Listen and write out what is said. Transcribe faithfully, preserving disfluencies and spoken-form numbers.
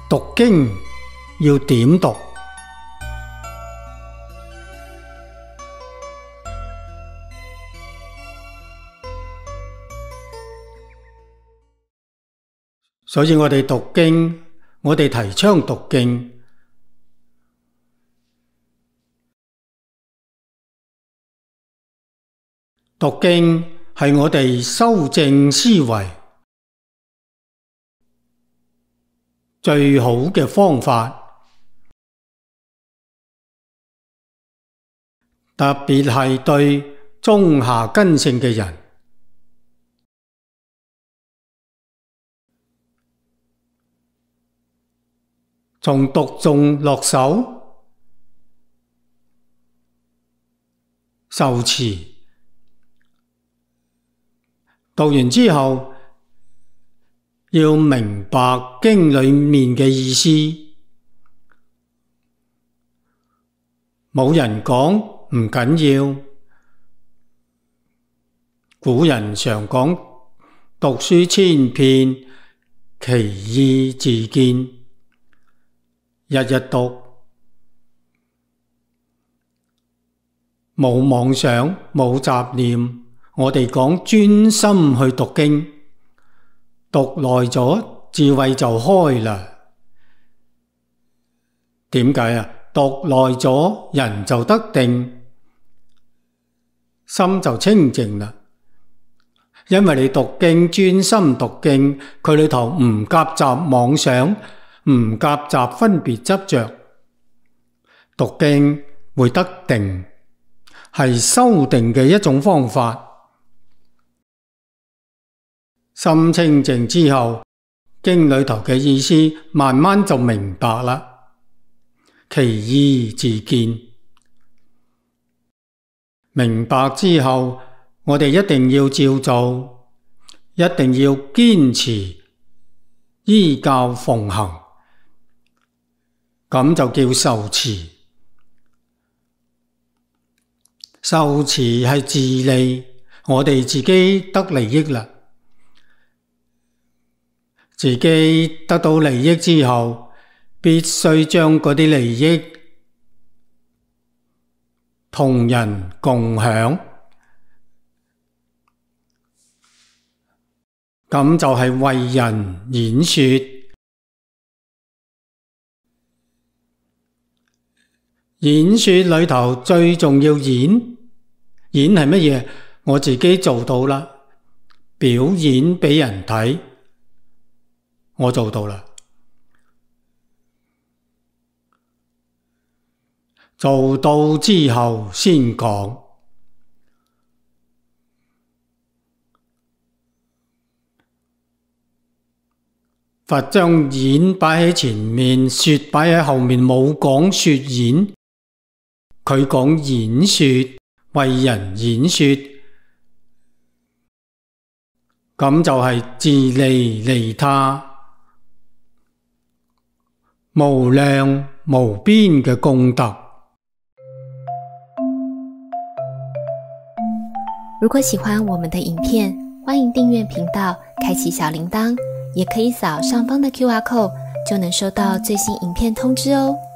讀經要點讀？所以我哋讀經，我哋提倡讀經。讀經係我哋修正思維最好嘅方法，特別係對中下根性嘅人。從讀誦落手，受持，讀完之後要明白經裏面嘅意思。冇人講唔緊要，古人常講讀書千遍，其義自見。日日讀，冇妄想，冇雜念。我哋講專心去讀經，讀耐咗，智慧就開啦。點解啊？讀耐咗，人就得定，心就清淨啦。因為你讀經，專心讀經，佢裏頭唔夾雜妄想，唔夾雜分別執着，讀經會得定，係修定嘅一種方法。心清淨之後，經裏頭嘅意思慢慢就明白啦，其義自見。明白之後，我哋一定要照做，一定要堅持依教奉行，咁就叫受持。受持係自利，我哋自己得利益啦。自己得到利益之後，必須將嗰啲利益同人共享，咁就係為人演說。演說裏頭最重要演，演係乜嘢？我自己做到啦，表演俾人睇。我做到啦，做到之後先講。佛將演擺喺前面，說擺喺後面，冇講說演。佢講演說，為人演說，咁就係自利利他。無量無邊嘅功德。 如果喜歡我們的影片，歡迎訂閱頻道，開啟小鈴鐺，也可以掃上方的 Q R code，就能收到最新影片通知哦。